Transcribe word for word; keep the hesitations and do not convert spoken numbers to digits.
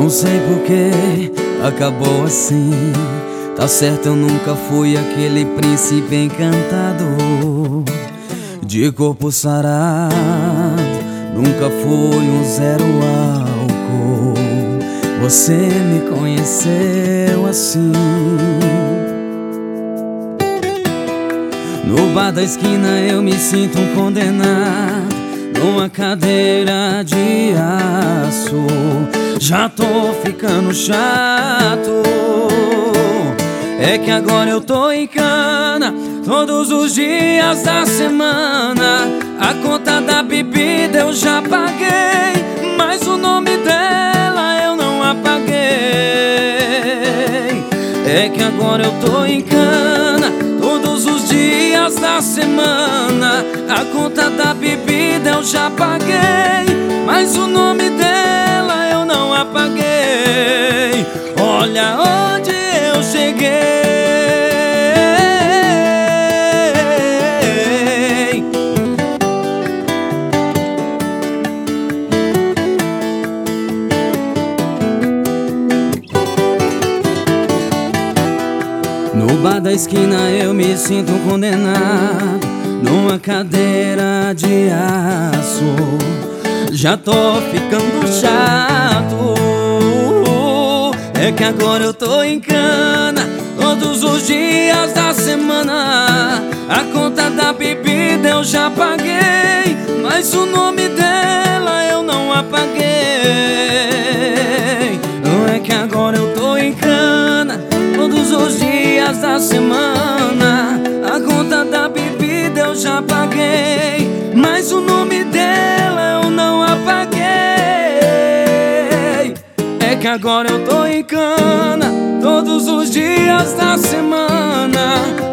Não sei por que acabou assim. Tá certo, eu nunca fui aquele príncipe encantador, de corpo sarado, nunca fui um zero álcool. Você me conheceu assim. No bar da esquina eu me sinto um condenado, numa cadeira de aço. Já tô ficando chato. É que agora eu tô em cana todos os dias da semana. A conta da bebida eu já paguei, mas o nome dela eu não apaguei. É que agora eu tô em cana todos os dias da semana. A conta da bebida eu já paguei, mas o nome dela eu não apaguei. Olha onde eu cheguei. No bar da esquina eu me sinto condenado, numa cadeira de aço. Já tô ficando chato. É que agora eu tô em cana todos os dias da semana. A conta da bebida eu já paguei, mas o nome dela eu não apaguei. Não é que agora eu tô em cana todos os dias da semana. A conta da bebida eu já paguei, mas o nome dela eu não apaguei. É que agora eu tô em cana todos os dias da semana.